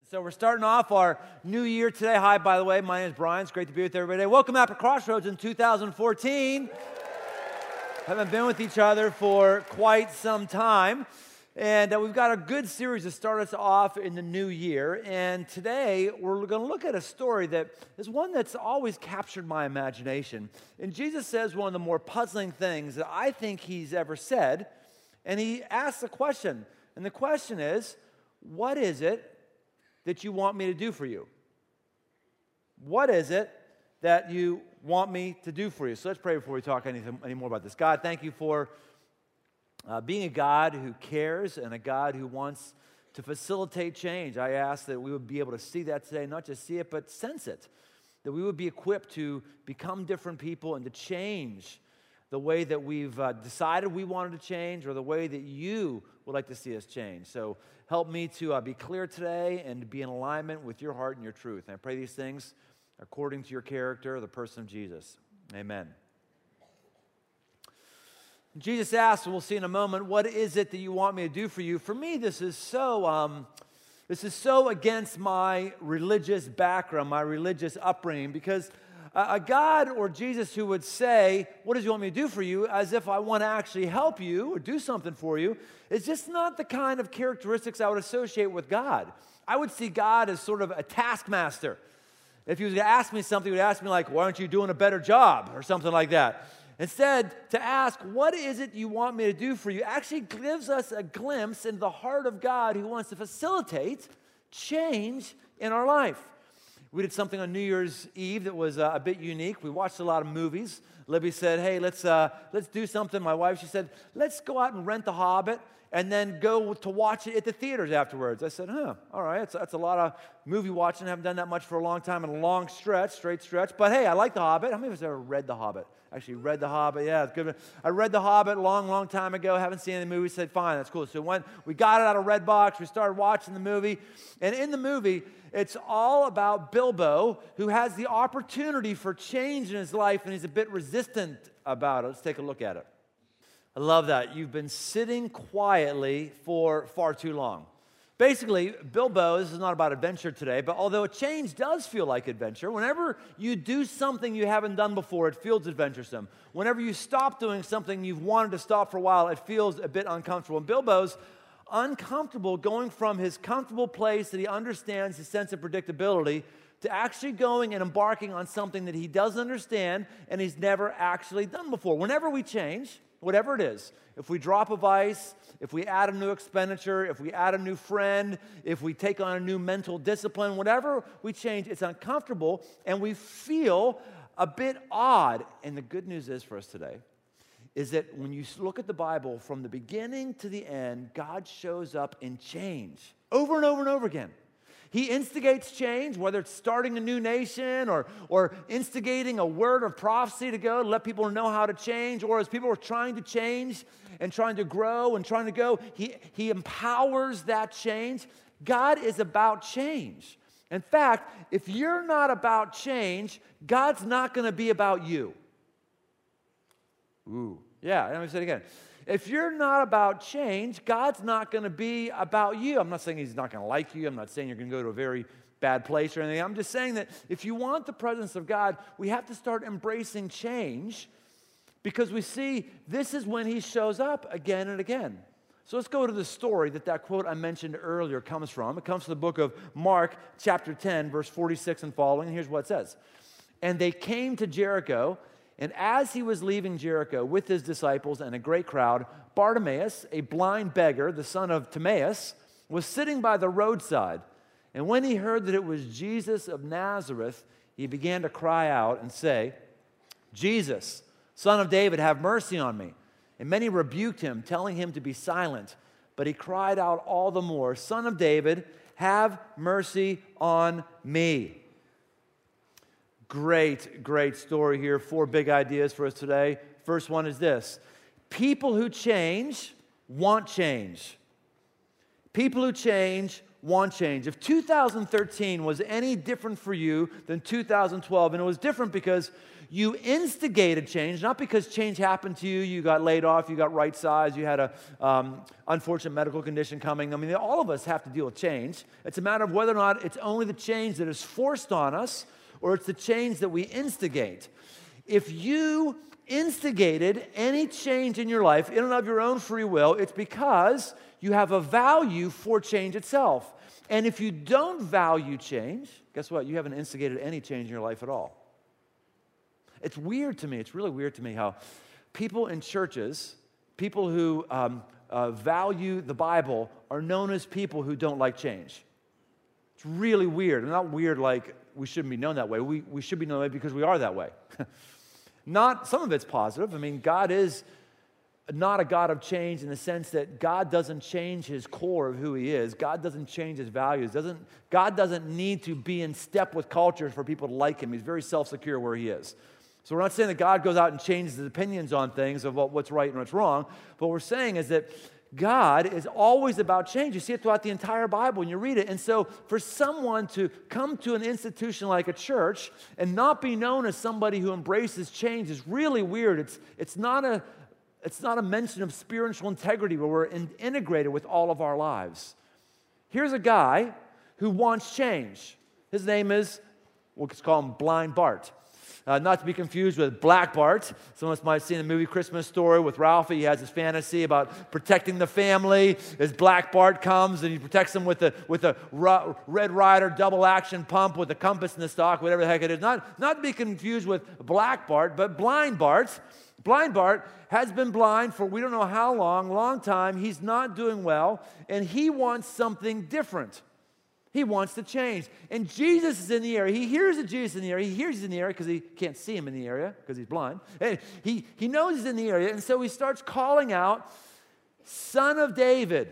So we're starting off our new year today. Hi, by the way, my name is Brian. It's great to be with everybody today. Welcome out to Crossroads in 2014. Haven't been with each other for quite some time. And we've got a good series to start us off in the new year. And today we're going to look at a story that is one that's always captured my imagination. And Jesus says one of the more puzzling things that I think he's ever said. And he asks a question. And the question is, what is it that you want me to do for you? What is it that you want me to do for you? So let's pray before we talk any more about this. God, thank you for being a God who cares and a God who wants to facilitate change. I ask that we would be able to see that today, not just see it, but sense it. That we would be equipped to become different people and to change the way that we've decided we wanted to change or the way that you would like to see us change. So help me to be clear today and to be in alignment with your heart and your truth. And I pray these things according to your character, the person of Jesus. Amen. Jesus asked, and we'll see in a moment, what is it that you want me to do for you? For me, this is so against my religious background, my religious upbringing, because a God or Jesus who would say, what does he want me to do for you, as if I want to actually help you or do something for you, is just not the kind of characteristics I would associate with God. I would see God as sort of a taskmaster. If he was going to ask me something, he would ask me like, why aren't you doing a better job, or something like that. Instead, to ask, what is it you want me to do for you, actually gives us a glimpse into the heart of God who wants to facilitate change in our life. We did something on New Year's Eve that was a bit unique. We watched a lot of movies. Libby said, hey, let's do something. My wife, she said, let's go out and rent The Hobbit and then go to watch it at the theaters afterwards. I said, all right, that's a lot of movie watching. I haven't done that much for a long time in a long stretch, straight stretch. But hey, I like The Hobbit. How many of us ever read The Hobbit? Actually read The Hobbit, yeah, it's good. I read The Hobbit a long time ago, haven't seen any movie, said, fine, that's cool. So when we got it out of Redbox, we started watching the movie, and in the movie, it's all about Bilbo, who has the opportunity for change in his life, and he's a bit resistant about it. Let's take a look at it. I love that. You've been sitting quietly for far too long. Basically, Bilbo, this is not about adventure today, but although a change does feel like adventure, whenever you do something you haven't done before, it feels adventuresome. Whenever you stop doing something you've wanted to stop for a while, it feels a bit uncomfortable. And Bilbo's uncomfortable going from his comfortable place that he understands his sense of predictability to actually going and embarking on something that he doesn't understand and he's never actually done before. Whenever we change, whatever it is, if we drop a vice, if we add a new expenditure, if we add a new friend, if we take on a new mental discipline, whatever we change, it's uncomfortable and we feel a bit odd. And the good news is for us today is that when you look at the Bible from the beginning to the end, God shows up in change over and over and over again. He instigates change, whether it's starting a new nation or instigating a word of prophecy to go to let people know how to change, or as people are trying to change and trying to grow and trying to go, he empowers that change. God is about change. In fact, if you're not about change, God's not going to be about you. Ooh, yeah, let me say it again. If you're not about change, God's not going to be about you. I'm not saying he's not going to like you. I'm not saying you're going to go to a very bad place or anything. I'm just saying that if you want the presence of God, we have to start embracing change because we see this is when he shows up again and again. So let's go to the story that quote I mentioned earlier comes from. It comes from the book of Mark, chapter 10, verse 46 and following. And here's what it says. And they came to Jericho, and as he was leaving Jericho with his disciples and a great crowd, Bartimaeus, a blind beggar, the son of Timaeus, was sitting by the roadside. And when he heard that it was Jesus of Nazareth, he began to cry out and say, Jesus, Son of David, have mercy on me. And many rebuked him, telling him to be silent. But he cried out all the more, Son of David, have mercy on me. Great story here. 4 big ideas for us today. First one is this. People who change want change. People who change want change. If 2013 was any different for you than 2012, and it was different because You instigated change, not because change happened to you, you got laid off, you got right size, you had a unfortunate medical condition coming. I mean, all of us have to deal with change. It's a matter of whether or not it's only the change that is forced on us or it's the change that we instigate. If you instigated any change in your life in and of your own free will, it's because you have a value for change itself. And if you don't value change, guess what? You haven't instigated any change in your life at all. It's weird to me. It's really weird to me how people in churches, people who value the Bible, are known as people who don't like change. It's really weird. And not weird like we shouldn't be known that way. We should be known that way because we are that way. Not, some of it's positive. I mean, God is not a God of change in the sense that God doesn't change his core of who he is. God doesn't change his values. God doesn't need to be in step with culture for people to like him. He's very self-secure where he is. So we're not saying that God goes out and changes his opinions on things of what's right and what's wrong. But what we're saying is that God is always about change. You see it throughout the entire Bible when you read it. And so for someone to come to an institution like a church and not be known as somebody who embraces change is really weird. It's not a mention of spiritual integrity where we're integrated with all of our lives. Here's a guy who wants change. His name is, we'll just call him Blind Bart. Not to be confused with Black Bart. Some of us might have seen the movie Christmas Story with Ralphie. He has this fantasy about protecting the family. As Black Bart comes and he protects them with a Red Ryder double action pump with a compass in the stock, whatever the heck it is. Not to be confused with Black Bart, but Blind Bart. Blind Bart has been blind for we don't know how long time. He's not doing well, and he wants something different. He wants to change. And Jesus is in the area. He hears that Jesus is in the area. He hears he's in the area because he can't see him in the area because he's blind. And he knows he's in the area, and so he starts calling out, Son of David,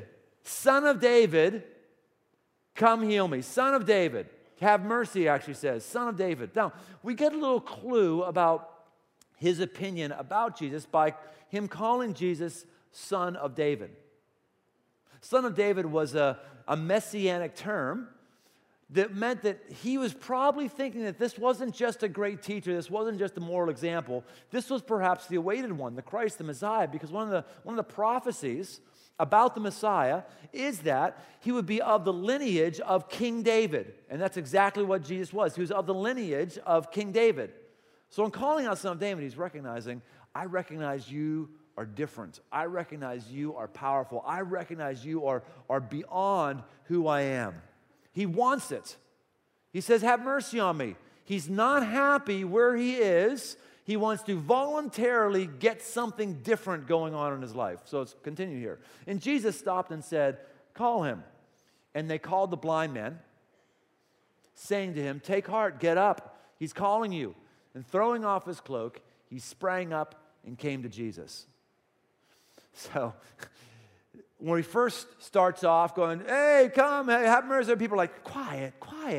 come heal me. Son of David, have mercy, actually says. Son of David. Now, we get a little clue about his opinion about Jesus by him calling Jesus Son of David. Son of David was a messianic term that meant that he was probably thinking that this wasn't just a great teacher, this wasn't just a moral example, this was perhaps the awaited one, the Christ, the Messiah, because one of the prophecies about the Messiah is that he would be of the lineage of King David, and that's exactly what Jesus was. He was of the lineage of King David. So in calling out Son of David, he's recognizing, I recognize you are different. I recognize you are powerful. I recognize you are beyond who I am. He wants it. He says, have mercy on me. He's not happy where he is. He wants to voluntarily get something different going on in his life. So let's continue here. And Jesus stopped and said, call him. And they called the blind man, saying to him, take heart, get up. He's calling you. And throwing off his cloak, he sprang up and came to Jesus. So when he first starts off going, hey, come, hey, have mercy, people are like, quiet,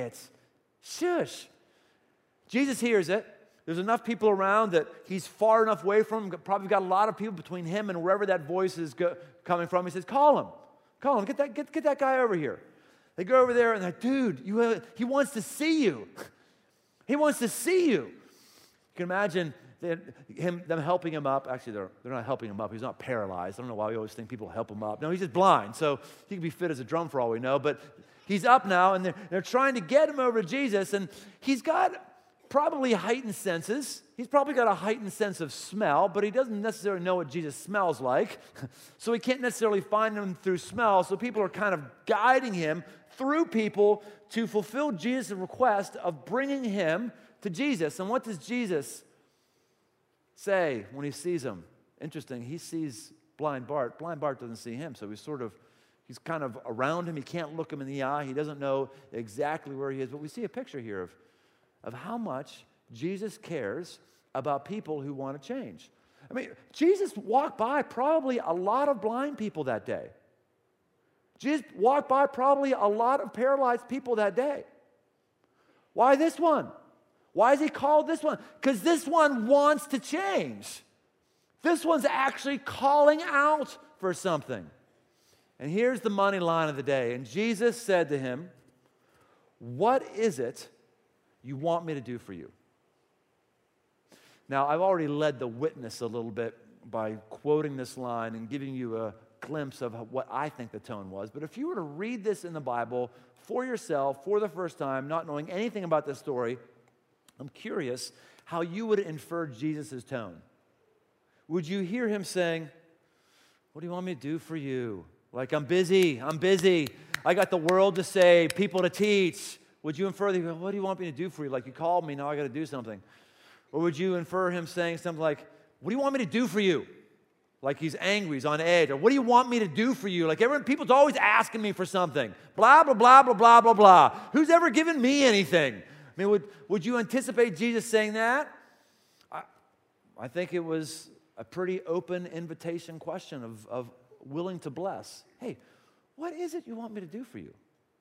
shush. Jesus hears it. There's enough people around that he's far enough away from him, probably got a lot of people between him and wherever that voice is coming from. He says, call him, get that guy over here. They go over there and they're like, dude, he wants to see you. He wants to see you. You can imagine them helping him up. Actually, they're not helping him up. He's not paralyzed. I don't know why we always think people help him up. No, he's just blind, so he could be fit as a drum for all we know. But he's up now, and they're trying to get him over to Jesus, and he's got probably heightened senses. He's probably got a heightened sense of smell, but he doesn't necessarily know what Jesus smells like, so he can't necessarily find him through smell, so people are kind of guiding him through people to fulfill Jesus' request of bringing him to Jesus. And what does Jesus say when he sees him? Interesting, he sees Blind Bart. Blind Bart doesn't see him, so he's kind of around him. He can't look him in the eye. He doesn't know exactly where he is. But we see a picture here of how much Jesus cares about people who want to change. I mean, Jesus walked by probably a lot of blind people that day. Jesus walked by probably a lot of paralyzed people that day. Why this one? Why is he called this one? Because this one wants to change. This one's actually calling out for something. And here's the money line of the day. And Jesus said to him, what is it you want me to do for you? Now, I've already led the witness a little bit by quoting this line and giving you a glimpse of what I think the tone was. But if you were to read this in the Bible for yourself for the first time, not knowing anything about this story, I'm curious how you would infer Jesus' tone. Would you hear him saying, what do you want me to do for you? Like, I'm busy. I got the world to say, people to teach. Would you infer, what do you want me to do for you? Like, you called me, now I got to do something. Or would you infer him saying something like, what do you want me to do for you? Like he's angry, he's on edge. Or what do you want me to do for you? Like people's always asking me for something. Blah, blah, blah, blah, blah, blah, blah. Who's ever given me anything? I mean, would you anticipate Jesus saying that? I think it was a pretty open invitation question of willing to bless. Hey, what is it you want me to do for you?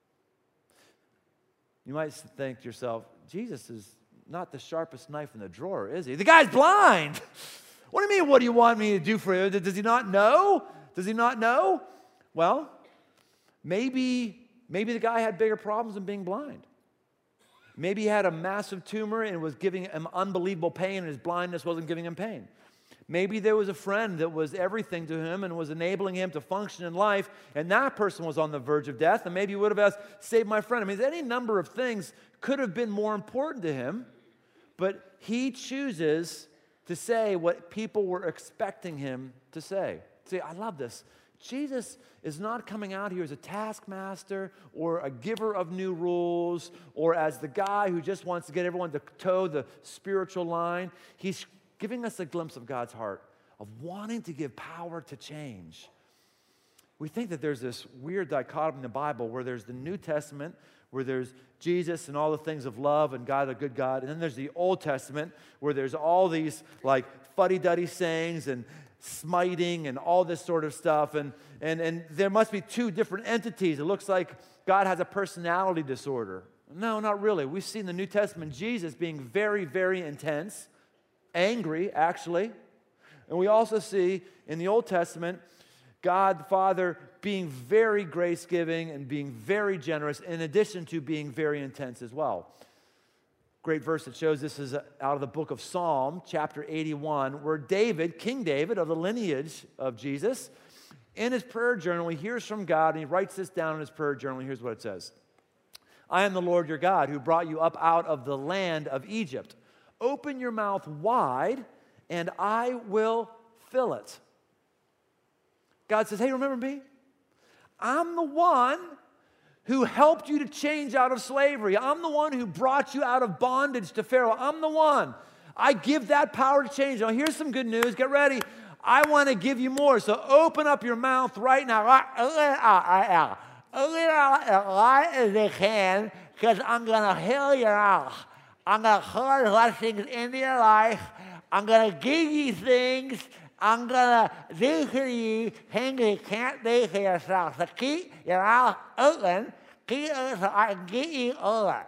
You might think to yourself, Jesus is not the sharpest knife in the drawer, is he? The guy's blind. What do you mean, what do you want me to do for you? Does he not know? Does he not know? Well, maybe the guy had bigger problems than being blind. Maybe he had a massive tumor and it was giving him unbelievable pain and his blindness wasn't giving him pain. Maybe there was a friend that was everything to him and was enabling him to function in life, and that person was on the verge of death, and maybe he would have asked, save my friend. I mean, any number of things could have been more important to him, but he chooses to say what people were expecting him to say. See, I love this. Jesus is not coming out here as a taskmaster or a giver of new rules or as the guy who just wants to get everyone to toe the spiritual line. He's giving us a glimpse of God's heart of wanting to give power to change. We think that there's this weird dichotomy in the Bible where there's the New Testament, where there's Jesus and all the things of love and God, a good God, and then there's the Old Testament where there's all these like fuddy-duddy sayings and smiting and all this sort of stuff, and there must be two different entities. It looks like God has a personality disorder. No, not really. We see in the New Testament Jesus being very, very intense, angry, actually. And we also see in the Old Testament God the Father being very grace-giving and being very generous, in addition to being very intense as well. Great verse that shows this is out of the book of Psalm, chapter 81, where David, King David, of the lineage of Jesus, in his prayer journal, he hears from God, and he writes this down in his prayer journal. Here's what it says. I am the Lord your God, who brought you up out of the land of Egypt. Open your mouth wide, and I will fill it. God says, hey, remember me? I'm the one who helped you to change out of slavery. I'm the one who brought you out of bondage to Pharaoh. I'm the one. I give that power to change. Now, here's some good news. Get ready. I want to give you more. So open up your mouth right now. A lot as they can, because I'm going to heal you out. I'm going to cause blessings into your life. I'm going to give you things. I'm going to do for you things you can't do for yourself. So keep your mouth open. Keep it so I can get you over.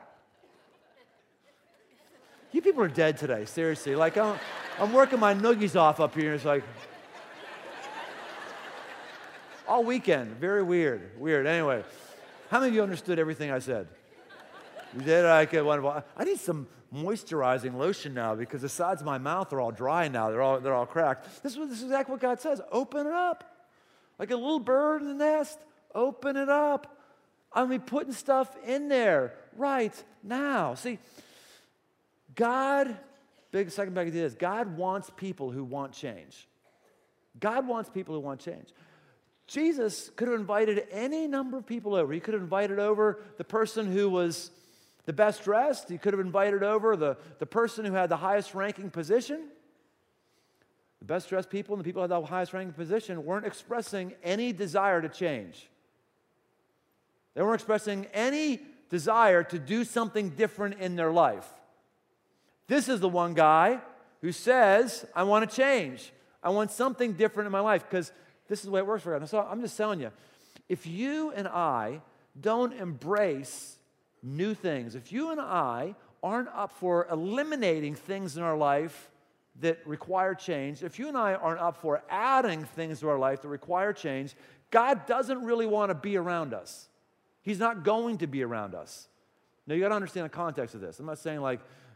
You people are dead today, seriously. Like, I'm working my noogies off up here. It's like, all weekend. Very weird. Weird. Anyway, how many of you understood everything I said? You did? Okay, wonderful. I need some moisturizing lotion now because the sides of my mouth are all dry now. They're all cracked. This is exactly what God says. Open it up. Like a little bird in the nest. Open it up. I'm going to be putting stuff in there right now. See, God, second big idea is God wants people who want change. God wants people who want change. Jesus could have invited any number of people over. He could have invited over the person who was the best dressed. He could have invited over the person who had the highest ranking position. The best dressed people and the people who had the highest ranking position weren't expressing any desire to change. They weren't expressing any desire to do something different in their life. This is the one guy who says, I want to change. I want something different in my life, because this is the way it works for God. So I'm just telling you, if you and I don't embrace new things, if you and I aren't up for eliminating things in our life that require change, if you and I aren't up for adding things to our life that require change, God doesn't really want to be around us. He's not going to be around us. Now, you got to understand the context of this. I'm not saying like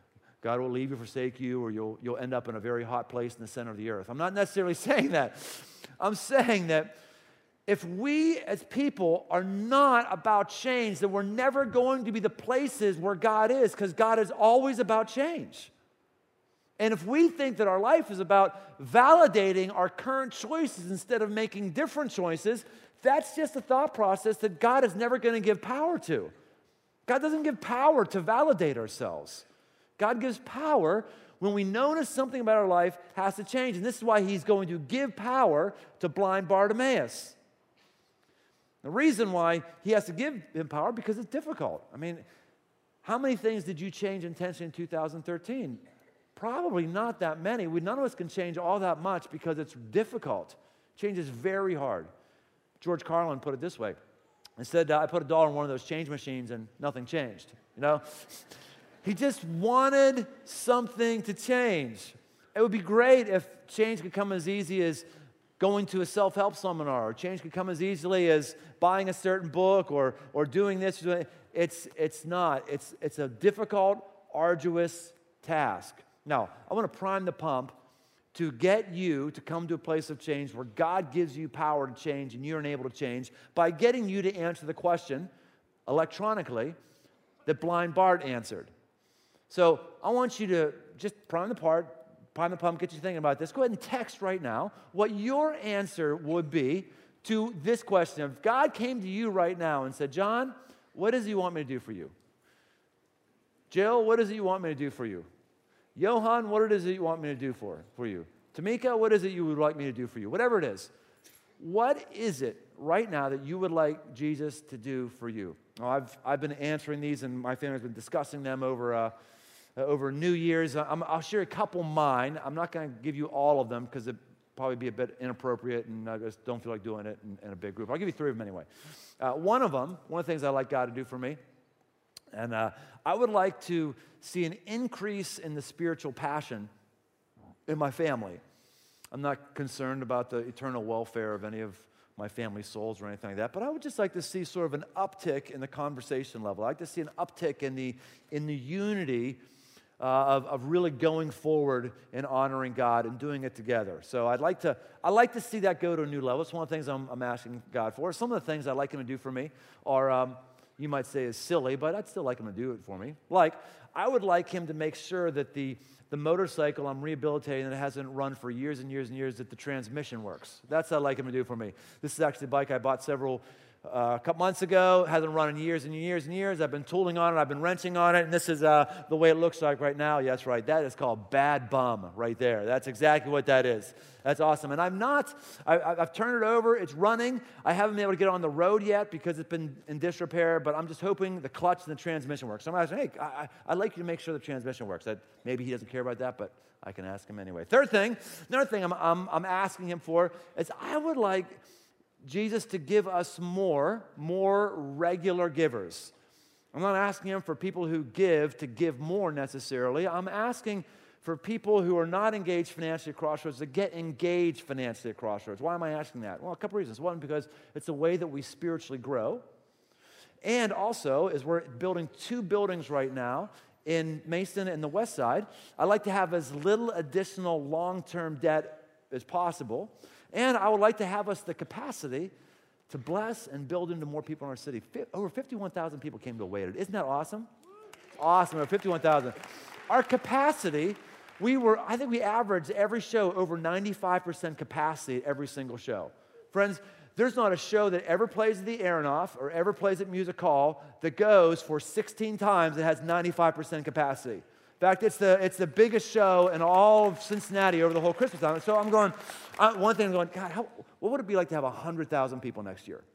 God will leave you, forsake you, or you'll end up in a very hot place in the center of the earth. I'm not necessarily saying that. I'm saying that if we as people are not about change, then we're never going to be the places where God is, because God is always about change. And if we think that our life is about validating our current choices instead of making different choices, that's just a thought process that God is never going to give power to. God doesn't give power to validate ourselves. God gives power when we notice something about our life has to change. And this is why he's going to give power to blind Bartimaeus. The reason why he has to give him power, because it's difficult. I mean, how many things did you change intentionally in 2013? Probably not that many. None of us can change all that much because it's difficult. Change is very hard. George Carlin put it this way. He said, I put $1 in one of those change machines and nothing changed, you know? He just wanted something to change. It would be great if change could come as easy as going to a self-help seminar, or change could come as easily as buying a certain book or doing this. It's not. It's a difficult, arduous task. Now, I want to prime the pump to get you to come to a place of change where God gives you power to change and you're unable to change by getting you to answer the question electronically that blind Bart answered. So I want you to just prime the pump, get you thinking about this. Go ahead and text right now what your answer would be to this question. If God came to you right now and said, John, what does he want me to do for you? Jill, what is it you want me to do for you? Johan, what is it you want me to do for you? Tamika, what is it you would like me to do for you? Whatever it is. What is it right now that you would like Jesus to do for you? Well, I've been answering these, and my family's been discussing them over New Year's. I'll share a couple of mine. I'm not going to give you all of them because it'd probably be a bit inappropriate, and I just don't feel like doing it in a big group. I'll give you 3 of them anyway. One of the things I like God to do for me, and I would like to see an increase in the spiritual passion in my family. I'm not concerned about the eternal welfare of any of my family's souls or anything like that, but I would just like to see sort of an uptick in the conversation level. I'd like to see an uptick in the unity of really going forward and honoring God and doing it together. So I'd like to see that go to a new level. It's one of the things I'm asking God for. Some of the things I'd like him to do for me are, you might say is silly, but I'd still like him to do it for me. Like, I would like him to make sure that the motorcycle I'm rehabilitating that hasn't run for years and years and years, that the transmission works. That's what I'd like him to do for me. This is actually a bike I bought a couple months ago. Hasn't run in years and years and years. I've been tooling on it. I've been wrenching on it. And this is the way it looks like right now. Yes, right. That is called bad bum right there. That's exactly what that is. That's awesome. And I've turned it over. It's running. I haven't been able to get it on the road yet because it's been in disrepair, but I'm just hoping the clutch and the transmission works. So I'm asking, hey, I'd like you to make sure the transmission works. Maybe he doesn't care about that, but I can ask him anyway. Another thing I'm asking him for is I would like Jesus to give us more regular givers. I'm not asking him for people who give to give more necessarily. I'm asking for people who are not engaged financially at Crossroads to get engaged financially at Crossroads. Why am I asking that? Well, a couple reasons. One, because it's a way that we spiritually grow. And also, as we're building 2 buildings right now in Mason and the West Side, I'd like to have as little additional long-term debt as possible. And I would like to have us the capacity to bless and build into more people in our city. Over 51,000 people came to Wade. Isn't that awesome? Awesome, over 51,000. Our capacity, I think we averaged every show over 95% capacity at every single show. Friends, there's not a show that ever plays at the Aronoff or ever plays at Music Hall that goes for 16 times that has 95% capacity. In fact, it's the biggest show in all of Cincinnati over the whole Christmas time. So I'm going, one thing I'm going, God, what would it be like to have 100,000 people next year?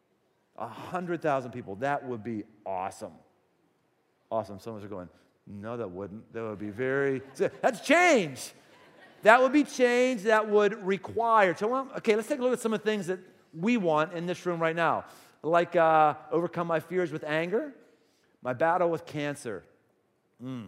100,000 people. That would be awesome. Awesome. Someone's going, no, that wouldn't. That would be that's change. That would be change that would require. So, okay, let's take a look at some of the things that we want in this room right now. Like overcome my fears with anger, my battle with cancer. In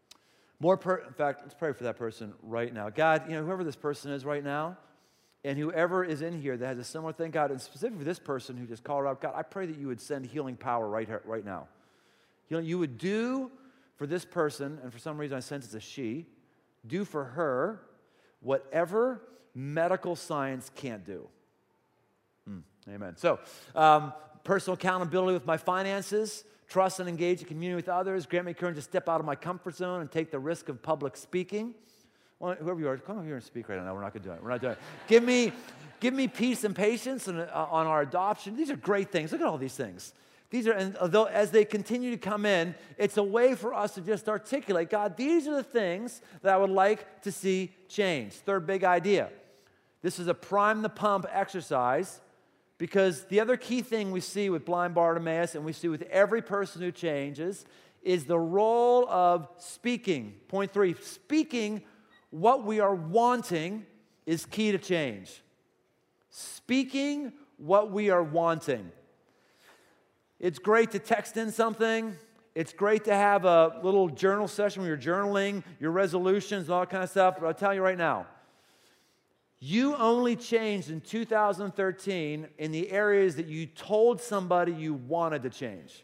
fact, let's pray for that person right now. God, whoever this person is right now, and whoever is in here that has a similar thing, God, and specifically this person who just called out, God, I pray that you would send healing power right now. You would do for this person, and for some reason I sense it's a she, do for her whatever medical science can't do. Amen. So, personal accountability with my finances, trust and engage in community with others, grant me courage to step out of my comfort zone and take the risk of public speaking. Well, whoever you are, come over here and speak right now. We're not going to do it. We're not doing it. Give me peace and patience on our adoption. These are great things. Look at all these things. These are, and although as they continue to come in, it's a way for us to just articulate, God, these are the things that I would like to see change. Third big idea. This is a prime the pump exercise, because the other key thing we see with blind Bartimaeus, and we see with every person who changes, is the role of speaking. Point 3, speaking what we are wanting is key to change. Speaking what we are wanting. It's great to text in something. It's great to have a little journal session where you're journaling your resolutions and all that kind of stuff. But I'll tell you right now, you only changed in 2013 in the areas that you told somebody you wanted to change.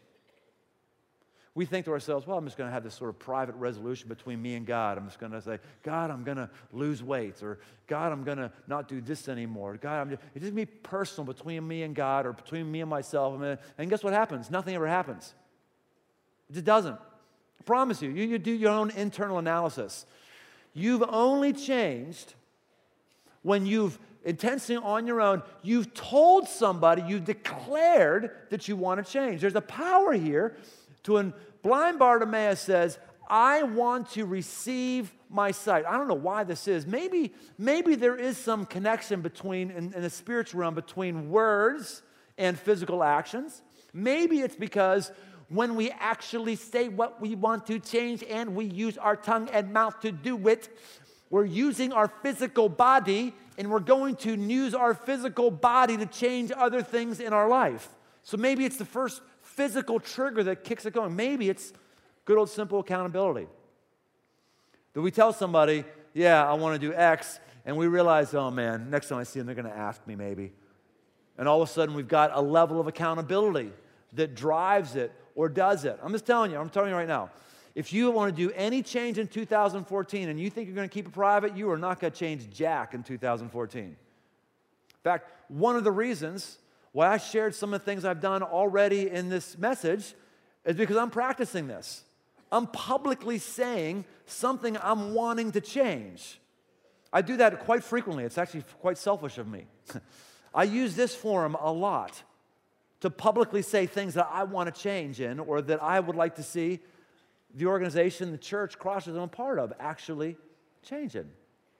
We think to ourselves, well, I'm just going to have this sort of private resolution between me and God. I'm just going to say, God, I'm going to lose weight, or God, I'm going to not do this anymore. God, it's just going to be personal between me and God, or between me and myself. And guess what happens? Nothing ever happens. It just doesn't. I promise you. You do your own internal analysis. You've only changed when you've intentionally on your own, you've told somebody, you've declared that you want to change. There's a power here to when blind Bartimaeus says, I want to receive my sight. I don't know why this is. Maybe there is some connection between, in the spiritual realm, between words and physical actions. Maybe it's because when we actually say what we want to change and we use our tongue and mouth to do it, we're using our physical body, and we're going to use our physical body to change other things in our life. So maybe it's the first physical trigger that kicks it going. Maybe it's good old simple accountability. That we tell somebody, yeah, I want to do X, and we realize, oh man, next time I see them, they're going to ask me maybe. And all of a sudden, we've got a level of accountability that drives it or does it. I'm telling you right now. If you want to do any change in 2014 and you think you're going to keep it private, you are not going to change jack in 2014. In fact, one of the reasons why I shared some of the things I've done already in this message is because I'm practicing this. I'm publicly saying something I'm wanting to change. I do that quite frequently. It's actually quite selfish of me. I use this forum a lot to publicly say things that I want to change in, or that I would like to see the organization, the church, Crossroads I'm a part of, actually changing.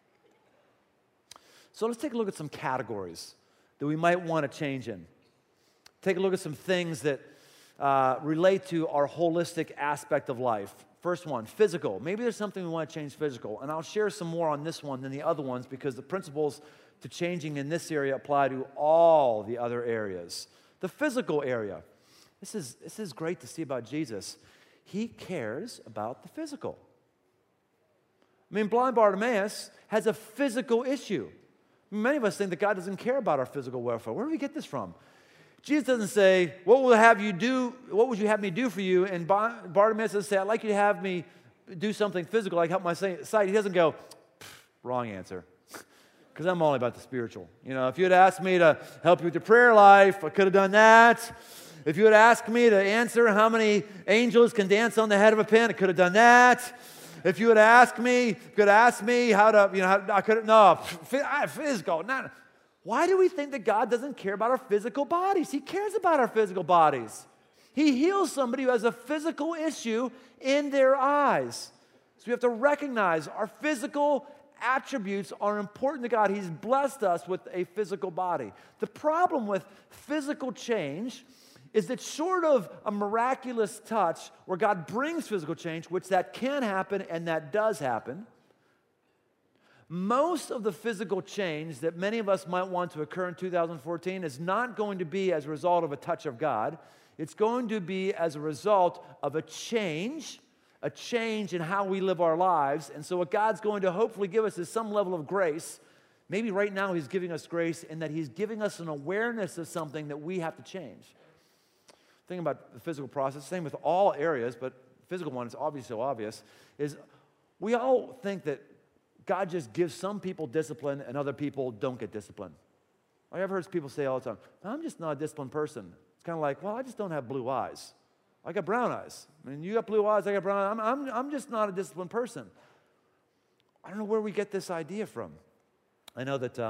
So let's take a look at some categories that we might want to change in. Take a look at some things that relate to our holistic aspect of life. First one, physical. Maybe there's something we want to change physical. And I'll share some more on this one than the other ones, because the principles to changing in this area apply to all the other areas. The physical area. This is great to see about Jesus. He cares about the physical. I mean, blind Bartimaeus has a physical issue. Many of us think that God doesn't care about our physical welfare. Where do we get this from? Jesus doesn't say, what would you have me do for you? And Bartimaeus doesn't say, I'd like you to have me do something physical, like help my sight. He doesn't go, wrong answer. Because I'm only about the spiritual. You know, if you had asked me to help you with your prayer life, I could have done that. If you had asked me to answer how many angels can dance on the head of a pin, I could have done that. If you had asked me, how to, I could have, no, physical. Not. Why do we think that God doesn't care about our physical bodies? He cares about our physical bodies. He heals somebody who has a physical issue in their eyes. So we have to recognize our physical attributes are important to God. He's blessed us with a physical body. The problem with physical change is that short of a miraculous touch where God brings physical change, which that can happen and that does happen, most of the physical change that many of us might want to occur in 2014 is not going to be as a result of a touch of God. It's going to be as a result of a change in how we live our lives. And so what God's going to hopefully give us is some level of grace. Maybe right now He's giving us grace in that He's giving us an awareness of something that we have to change. Think about the physical process, same with all areas, but physical one is obviously so obvious, is we all think that God just gives some people discipline and other people don't get discipline. I've heard people say all the time, I'm just not a disciplined person. It's kind of like, well, I just don't have blue eyes. I got brown eyes. I mean, you got blue eyes, I got brown eyes. I'm just not a disciplined person. I don't know where we get this idea from. I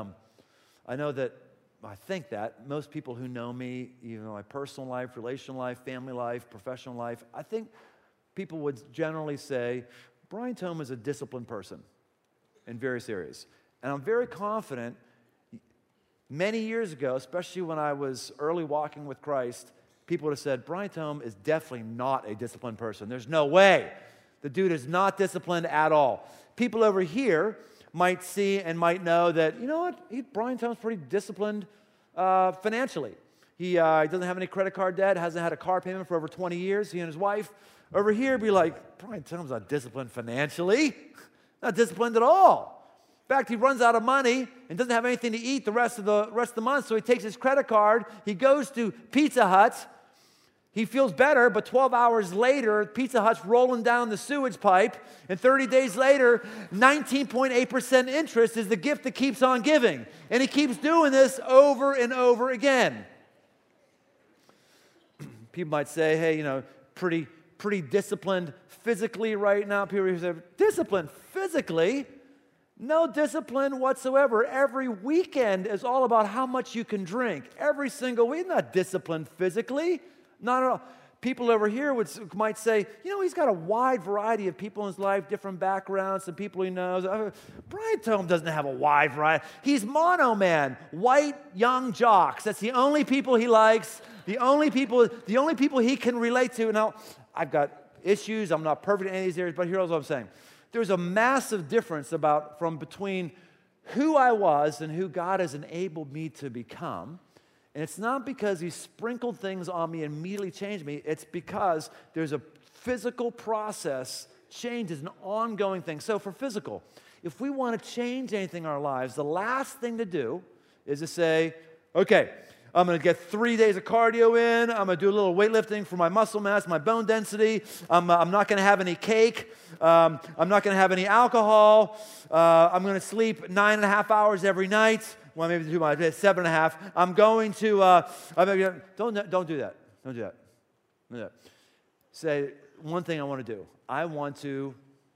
think that most people who know me, even my personal life, relational life, family life, professional life, I think people would generally say, Brian Tome is a disciplined person in various areas. And I'm very confident, many years ago, especially when I was early walking with Christ, people would have said, Brian Tome is definitely not a disciplined person. There's no way. The dude is not disciplined at all. People over here might see and might know that, you know what, Brian Tome's pretty disciplined financially. He doesn't have any credit card debt, hasn't had a car payment for over 20 years, he and his wife. Over here, be like, Brian Tome's not disciplined financially, not disciplined at all. In fact, he runs out of money and doesn't have anything to eat the rest of the month, so he takes his credit card, he goes to Pizza Hut, he feels better, but 12 hours later, Pizza Hut's rolling down the sewage pipe, and 30 days later, 19.8% interest is the gift that keeps on giving. And he keeps doing this over and over again. People might say, hey, you know, pretty disciplined physically right now. People say, disciplined physically? No discipline whatsoever. Every weekend is all about how much you can drink. Every single week, not disciplined physically. Not at all. People over here might say, you know, he's got a wide variety of people in his life, different backgrounds, some people he knows. Brian Tome doesn't have a wide variety. He's mono man, white, young jocks. That's the only people he likes, the only people he can relate to. Now, I've got issues. I'm not perfect in any of these areas, but here's what I'm saying. There's a massive difference between who I was and who God has enabled me to become. And it's not because he sprinkled things on me and immediately changed me. It's because there's a physical process. Change is an ongoing thing. So for physical, if we want to change anything in our lives, the last thing to do is to say, okay, I'm going to get 3 days of cardio in. I'm going to do a little weightlifting for my muscle mass, my bone density. I'm not going to have any cake. I'm not going to have any alcohol. I'm going to sleep 9.5 hours every night. Well, maybe 2 months, 7.5. I'm going to, don't do that. Don't do that. Say, one thing I want to do. I want to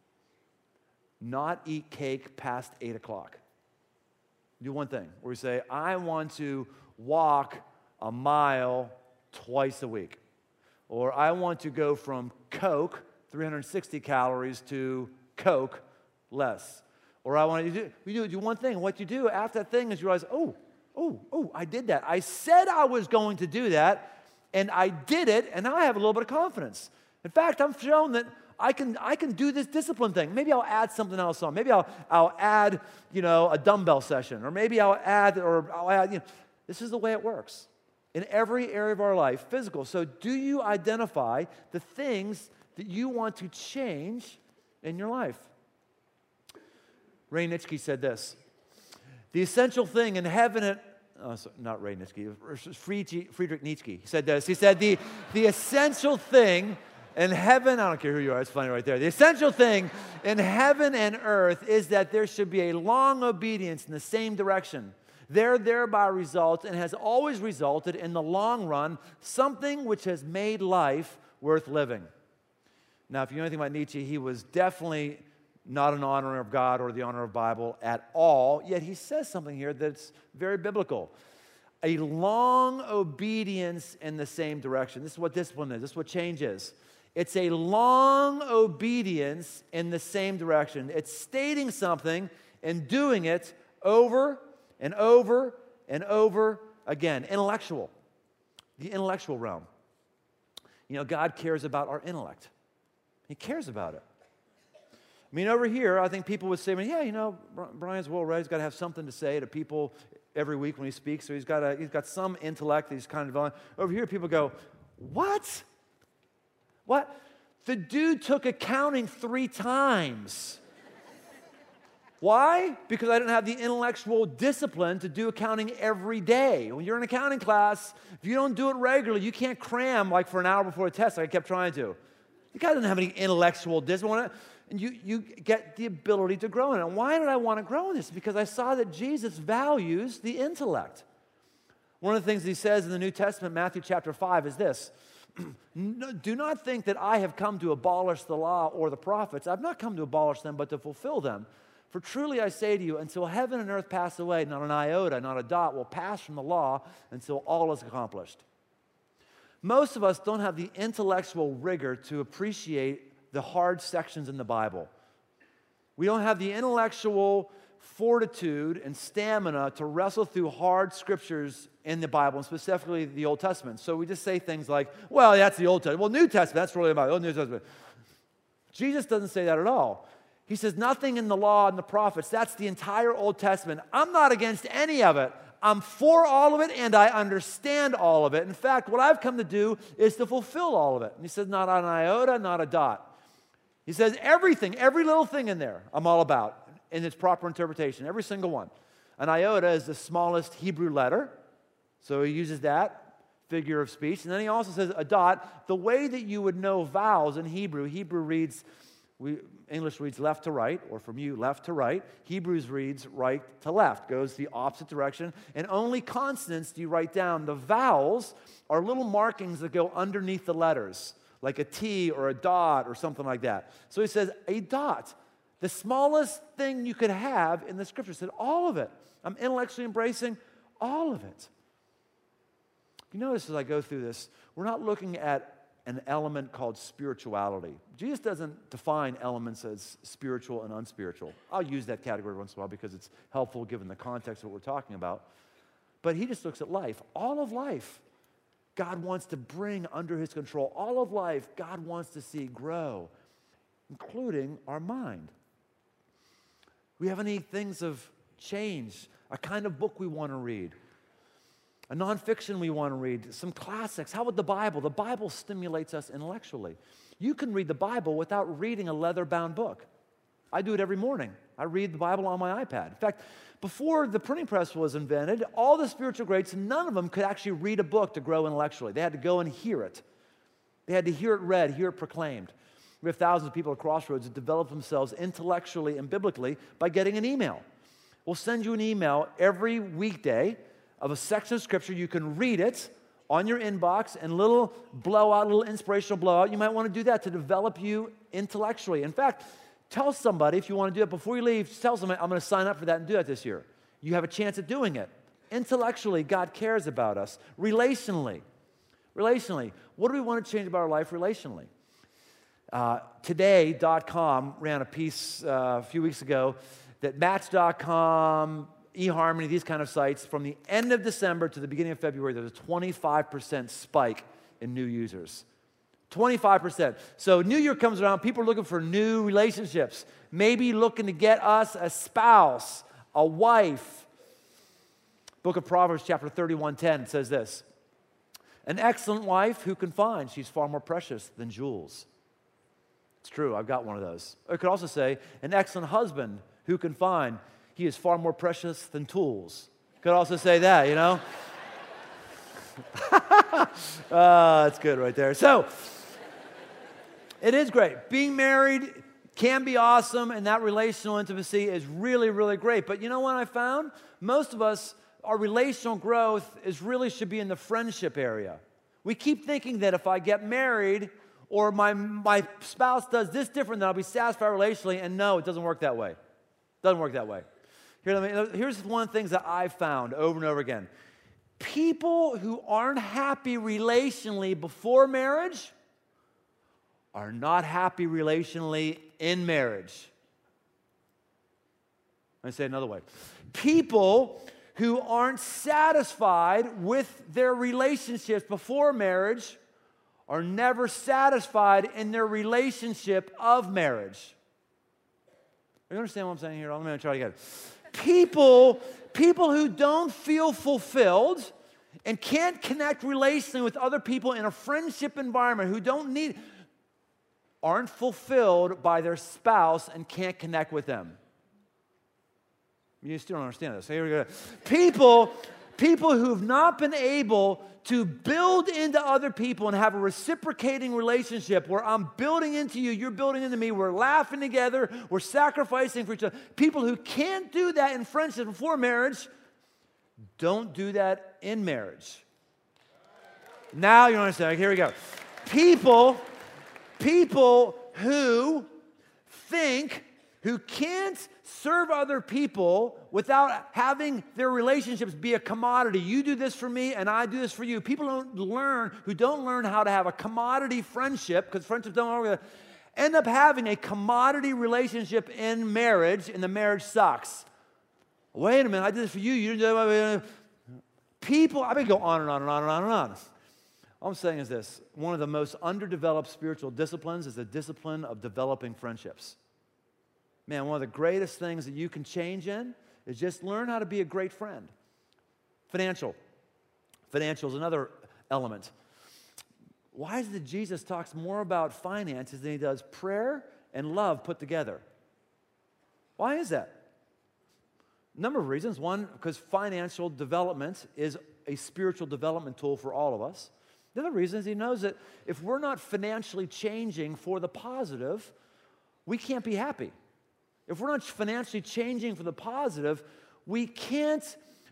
not eat cake past 8 o'clock. Do one thing where we say, I want to walk a mile twice a week. Or I want to go from Coke, 360 calories, to Coke, less. Or I want to do one thing. What you do after that thing is you realize, I did that. I said I was going to do that, and I did it, and now I have a little bit of confidence. In fact, I'm shown that I can do this discipline thing. Maybe I'll add something else on. Maybe I'll add, a dumbbell session, or maybe I'll add, this is the way it works in every area of our life, physical. So do you identify the things that you want to change in your life? Ray Nitschke said this, the essential thing in heaven, not Ray Nitschke, Friedrich Nietzsche. He said this, he said the essential thing in heaven, I don't care who you are, it's funny right there. The essential thing in heaven and earth is that there should be a long obedience in the same direction. Thereby results and has always resulted in the long run, something which has made life worth living. Now, if you know anything about Nietzsche, he was definitely not an honorer of God or the honor of Bible at all, yet he says something here that's very biblical. A long obedience in the same direction. This is what discipline is. This is what change is. It's a long obedience in the same direction. It's stating something and doing it over and over and over again. Intellectual. The intellectual realm. God cares about our intellect. He cares about it. I mean, over here, I think people would say, Brian's well-read. He's got to have something to say to people every week when he speaks, so he's got some intellect that he's kind of developing. Over here, people go, what? What? The dude took accounting 3 times. Why? Because I didn't have the intellectual discipline to do accounting every day. When you're in accounting class, if you don't do it regularly, you can't cram like for an hour before a test like I kept trying to. The guy doesn't have any intellectual discipline. And you get the ability to grow in it. And why did I want to grow in this? Because I saw that Jesus values the intellect. One of the things he says in the New Testament, Matthew chapter 5, is this. Do not think that I have come to abolish the law or the prophets. I've not come to abolish them, but to fulfill them. For truly I say to you, until heaven and earth pass away, not an iota, not a dot will pass from the law until all is accomplished. Most of us don't have the intellectual rigor to appreciate the hard sections in the Bible. We don't have the intellectual fortitude and stamina to wrestle through hard scriptures in the Bible, and specifically the Old Testament. So we just say things like, well, that's the Old Testament. Well, New Testament, that's really about the New Testament. Jesus doesn't say that at all. He says nothing in the law and the prophets. That's the entire Old Testament. I'm not against any of it. I'm for all of it, and I understand all of it. In fact, what I've come to do is to fulfill all of it. And he says not an iota, not a dot. He says everything, every little thing in there, I'm all about in its proper interpretation, every single one. An iota is the smallest Hebrew letter, so he uses that figure of speech. And then he also says a dot, the way that you would know vowels in Hebrew. English reads left to right, or from you, left to right. Hebrews reads right to left, goes the opposite direction. And only consonants do you write down. The vowels are little markings that go underneath the letters, like a T or a dot or something like that. So he says a dot, the smallest thing you could have in the scripture. He said all of it. I'm intellectually embracing all of it. You notice as I go through this, we're not looking at an element called spirituality. Jesus doesn't define elements as spiritual and unspiritual. I'll use that category once in a while because it's helpful given the context of what we're talking about. But he just looks at life. All of life, God wants to bring under his control. All of life, God wants to see grow, including our mind. We have any things of change, a kind of book we want to read, a nonfiction we want to read, some classics. How about the Bible? The Bible stimulates us intellectually. You can read the Bible without reading a leather-bound book. I do it every morning. I read the Bible on my iPad. In fact, before the printing press was invented, all the spiritual greats, none of them could actually read a book to grow intellectually. They had to go and hear it. They had to hear it read, hear it proclaimed. We have thousands of people at Crossroads that develop themselves intellectually and biblically by getting an email. We'll send you an email every weekday of a section of Scripture. You can read it on your inbox and little inspirational blowout. You might want to do that to develop you intellectually. In fact, tell somebody if you want to do it before you leave, tell somebody, I'm going to sign up for that and do that this year. You have a chance at doing it. Intellectually, God cares about us. Relationally, what do we want to change about our life relationally? Today.com ran a piece a few weeks ago that Match.com, eHarmony, these kind of sites, from the end of December to the beginning of February, there's a 25% spike in new users. 25%. So New Year comes around, people are looking for new relationships, maybe looking to get us a spouse, a wife. Book of Proverbs, chapter 31:10 says this, an excellent wife who can find? She's far more precious than jewels. It's true, I've got one of those. Or it could also say, an excellent husband who can find? He is far more precious than tools. Could also say that, you know? That's good right there. So, it is great. Being married can be awesome, and that relational intimacy is really, really great. But you know what I found? Most of us, our relational growth should be in the friendship area. We keep thinking that if I get married or my spouse does this different, then I'll be satisfied relationally, and no, it doesn't work that way. It doesn't work that way. Here's one of the things that I've found over and over again. People who aren't happy relationally before marriage are not happy relationally in marriage. Let me say it another way. People who aren't satisfied with their relationships before marriage are never satisfied in their relationship of marriage. You understand what I'm saying here? Let me try again. People who don't feel fulfilled and can't connect relationally with other people in a friendship environment, who aren't fulfilled by their spouse and can't connect with them. You still don't understand this. So here we go. People who've not been able to build into other people and have a reciprocating relationship where I'm building into you, you're building into me, we're laughing together, we're sacrificing for each other. People who can't do that in friendship before marriage, don't do that in marriage. Now you understand. Here we go. People who can't serve other people without having their relationships be a commodity. You do this for me and I do this for you. People who don't learn how to have a commodity friendship, because friendships don't work, end up having a commodity relationship in marriage, and the marriage sucks. Wait a minute, I did this for you. You didn't. People, I mean, go on and on and on and on and on. All I'm saying is this: one of the most underdeveloped spiritual disciplines is the discipline of developing friendships. Man, one of the greatest things that you can change in is just learn how to be a great friend. Financial is another element. Why is it that Jesus talks more about finances than he does prayer and love put together? Why is that? A number of reasons. One, because financial development is a spiritual development tool for all of us. The other reason is he knows that if we're not financially changing for the positive, we can't be happy. If we're not financially changing for the positive, we can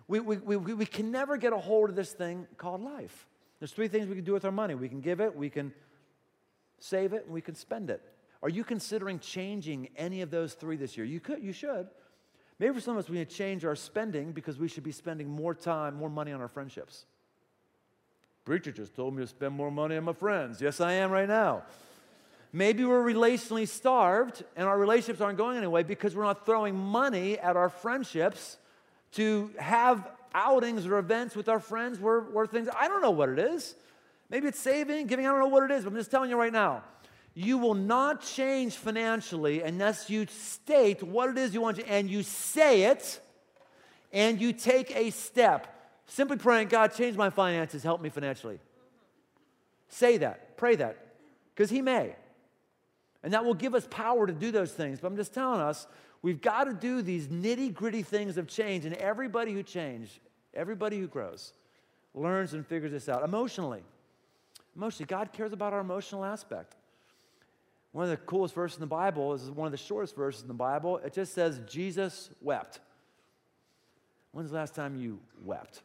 never get a hold of this thing called life. There's three things we can do with our money. We can give it, we can save it, and we can spend it. Are you considering changing any of those three this year? You should. Maybe for some of us, we need to change our spending because we should be spending more time, more money on our friendships. Preacher just told me to spend more money on my friends. Yes, I am right now. Maybe we're relationally starved and our relationships aren't going anyway because we're not throwing money at our friendships to have outings or events with our friends where things, I don't know what it is. Maybe it's saving, giving, I don't know what it is, but I'm just telling you right now. You will not change financially unless you state what it is you want to, and you say it, and you take a step. Simply praying, God, change my finances, help me financially. Say that, pray that, because he may. And that will give us power to do those things. But I'm just telling us, we've got to do these nitty-gritty things of change. And everybody who grows, learns and figures this out. Emotionally, God cares about our emotional aspect. One of the coolest verses in the Bible is one of the shortest verses in the Bible. It just says, Jesus wept. When's the last time you wept?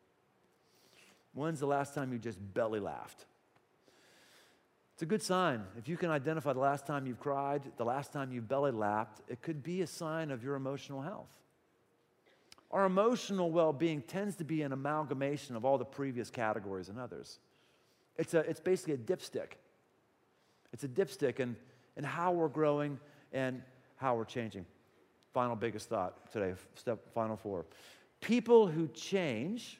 When's the last time you just belly laughed? It's a good sign. If you can identify the last time you've cried, the last time you belly laughed, it could be a sign of your emotional health. Our emotional well-being tends to be an amalgamation of all the previous categories and others. It's basically a dipstick. It's a dipstick in how we're growing and how we're changing. Final biggest thought today, final 4. People who change,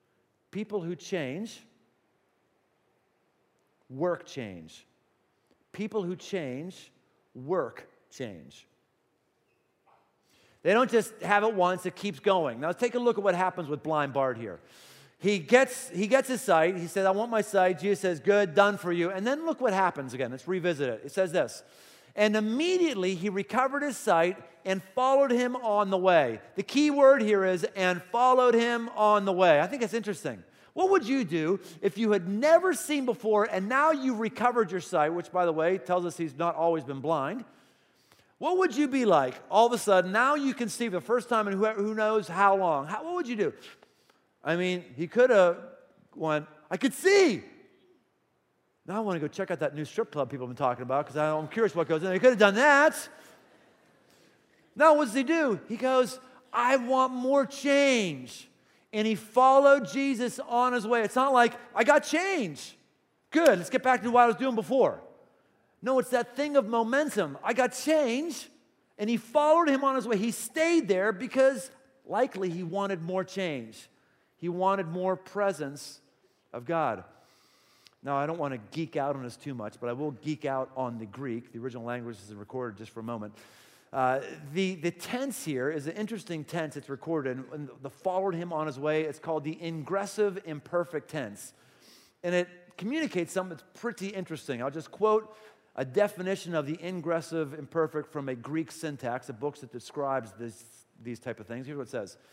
work change. People who change, work change. They don't just have it once, it keeps going. Now let's take a look at what happens with blind Bart here. He gets his sight. He says, I want my sight. Jesus says, good, done for you. And then look what happens again. Let's revisit it. It says this. And immediately he recovered his sight and followed him on the way. The key word here is, and followed him on the way. I think it's interesting. What would you do if you had never seen before and now you've recovered your sight, which, by the way, tells us he's not always been blind? What would you be like all of a sudden? Now you can see for the first time in who knows how long. What would you do? I mean, he could have went, I could see. Now I want to go check out that new strip club people have been talking about because I'm curious what goes in there. He could have done that. Now what does he do? He goes, I want more change. And he followed Jesus on his way. It's not like, I got change. Good, let's get back to what I was doing before. No, it's that thing of momentum. I got change, and he followed him on his way. He stayed there because likely he wanted more change. He wanted more presence of God. Now, I don't want to geek out on this too much, but I will geek out on the Greek. The original language is recorded just for a moment. The tense here is an interesting tense. It's recorded, and the followed him on his way. It's called the ingressive imperfect tense. And it communicates something that's pretty interesting. I'll just quote a definition of the ingressive imperfect from a Greek syntax, a book that describes these type of things. Here's what it says.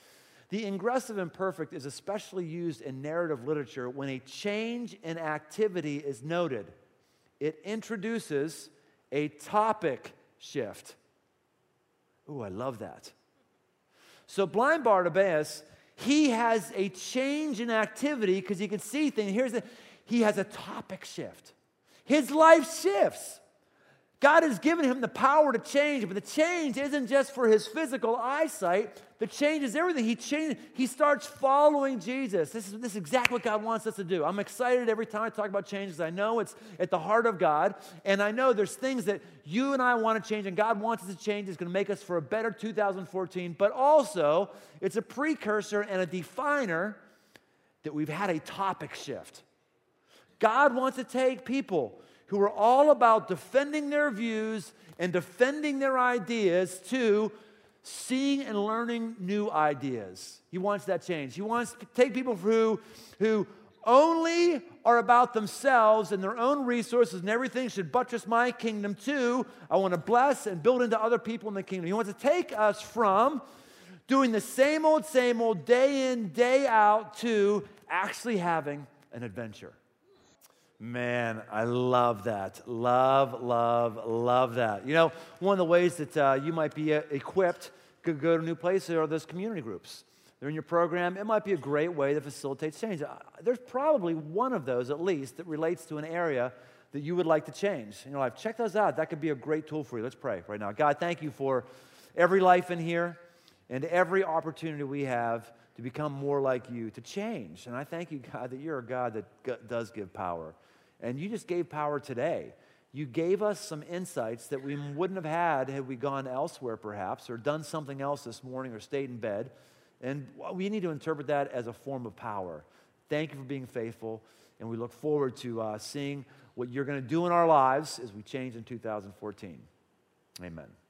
The ingressive imperfect is especially used in narrative literature when a change in activity is noted. It introduces a topic shift. Ooh, I love that. So blind Bartimaeus, he has a change in activity because he can see things. He has a topic shift. His life shifts. God has given him the power to change, but the change isn't just for his physical eyesight. The change is everything. He starts following Jesus. This is exactly what God wants us to do. I'm excited every time I talk about change because I know it's at the heart of God, and I know there's things that you and I want to change, and God wants us to change. It's going to make us for a better 2014, but also it's a precursor and a definer that we've had a topic shift. God wants to take people who are all about defending their views and defending their ideas to seeing and learning new ideas. He wants that change. He wants to take people who only are about themselves and their own resources and everything should buttress my kingdom to, I want to bless and build into other people in the kingdom. He wants to take us from doing the same old, day in, day out to actually having an adventure. Man, I love that. Love that. You know, one of the ways that you might be equipped to go to new places are those community groups. They're in your program. It might be a great way that facilitates change. There's probably one of those, at least, that relates to an area that you would like to change in your life. Check those out. That could be a great tool for you. Let's pray right now. God, thank you for every life in here and every opportunity we have to become more like you, to change. And I thank you, God, that you're a God that does give power. And you just gave power today. You gave us some insights that we wouldn't have had we gone elsewhere perhaps, or done something else this morning, or stayed in bed. And we need to interpret that as a form of power. Thank you for being faithful, and we look forward to seeing what you're going to do in our lives as we change in 2014. Amen.